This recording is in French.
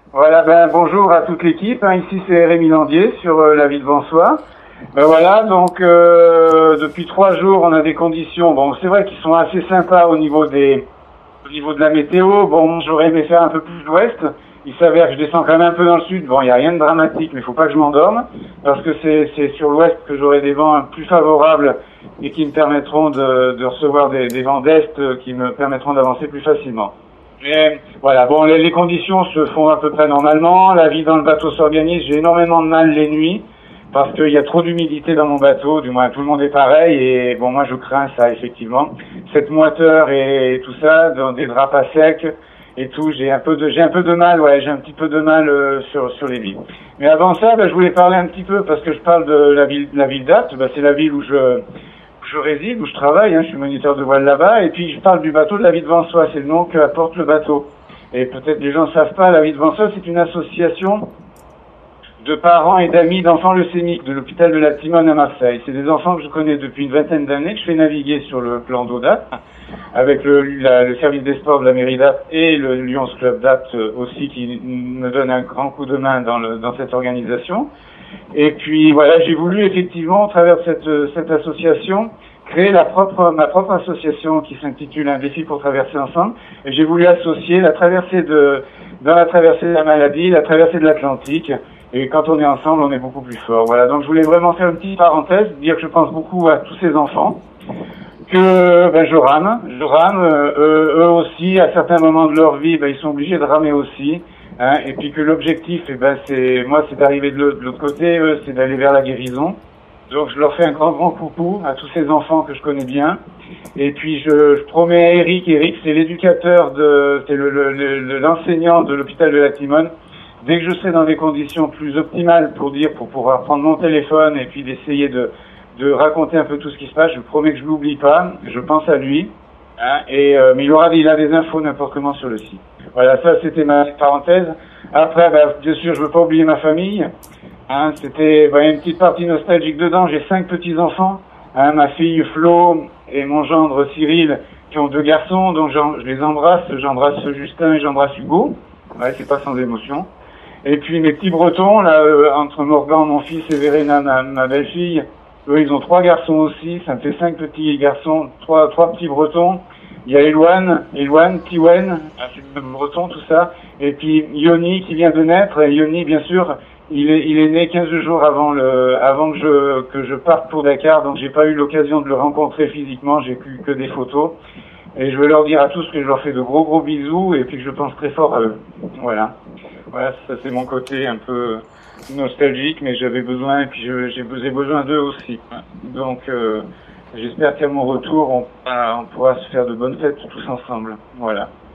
Voilà, bonjour à toute l'équipe. Ici c'est Rémi Landier sur la ville de Vansois. Voilà, donc depuis 3 jours on a des conditions. Bon, c'est vrai qu'ils sont assez sympas au niveau de la météo. Bon, j'aurais aimé faire un peu plus d'ouest. Il s'avère que je descends quand même un peu dans le sud. Bon, il n'y a rien de dramatique, mais il faut pas que je m'endorme parce que c'est sur l'ouest que j'aurai des vents plus favorables et qui me permettront de recevoir des vents d'est qui me permettront d'avancer plus facilement. Mais voilà, bon, les conditions se font à peu près normalement. La vie dans le bateau s'organise. J'ai énormément de mal les nuits parce qu'il y a trop d'humidité dans mon bateau. Du moins, tout le monde est pareil. Et bon, moi, je crains ça, effectivement. Cette moiteur et tout ça, dans des draps pas secs et tout, j'ai un peu de mal. Ouais, j'ai un petit peu de mal sur les lits. Mais avant ça, je voulais parler un petit peu parce que je parle de la ville d'Apt. C'est la ville où je réside, où je travaille, je suis moniteur de voile là-bas, et puis je parle du bateau de la vie de Vansois, c'est le nom que apporte le bateau. Et peut-être les gens ne savent pas, la vie de Vansois, c'est une association de parents et d'amis d'enfants leucémiques de l'hôpital de la Timone à Marseille. C'est des enfants que je connais depuis une vingtaine d'années, que je fais naviguer sur le plan d'eau d'Apt, avec le service des sports de la mairie d'Apt et le Lions Club d'Apt aussi, qui me donne un grand coup de main dans cette organisation. Et puis voilà, j'ai voulu effectivement, au travers de cette association, créer ma propre association qui s'intitule Un défi pour traverser ensemble. Et j'ai voulu associer dans la traversée de la maladie, la traversée de l'Atlantique. Et quand on est ensemble, on est beaucoup plus fort. Voilà, donc je voulais vraiment faire une petite parenthèse, dire que je pense beaucoup à tous ces enfants, que je rame, eux aussi, à certains moments de leur vie, ils sont obligés de ramer aussi. Et puis que l'objectif, c'est d'arriver de l'autre côté, eux, c'est d'aller vers la guérison. Donc je leur fais un grand coucou à tous ces enfants que je connais bien. Et puis je promets à Eric, c'est l'éducateur c'est l'enseignant de l'hôpital de la Timone. Dès que je serai dans des conditions plus optimales pour pouvoir prendre mon téléphone et puis d'essayer de raconter un peu tout ce qui se passe, je vous promets que je l'oublie pas, je pense à lui. Mais il a des infos n'importe comment sur le site. Voilà, ça c'était ma parenthèse. Après, bien sûr, je veux pas oublier ma famille. C'était une petite partie nostalgique dedans. J'ai 5 petits enfants. Ma fille Flo et mon gendre Cyril qui ont 2 garçons, donc je les embrasse. J'embrasse Justin et j'embrasse Hugo. Ouais, c'est pas sans émotion. Et puis mes petits Bretons, là, entre Morgan, mon fils, et Verena, ma belle-fille, eux, ils ont 3 garçons aussi. Ça me fait 5 petits garçons, 3 petits Bretons. Il y a Eloane, Tiwen, c'est breton, tout ça. Et puis Yoni qui vient de naître. Et Yoni, bien sûr, il est né 15 jours avant que je parte pour Dakar. Donc j'ai pas eu l'occasion de le rencontrer physiquement. J'ai que des photos. Et je veux leur dire à tous que je leur fais de gros bisous et puis que je pense très fort à eux. Voilà. Voilà, ça c'est mon côté un peu nostalgique, mais j'avais besoin, et puis j'ai besoin d'eux aussi. Donc j'espère qu'à mon retour, on pourra se faire de bonnes fêtes tous ensemble. Voilà.